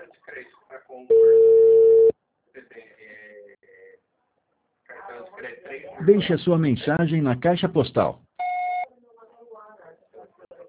de crédito para compra. Cartão de crédito 3. Deixe a sua mensagem na caixa postal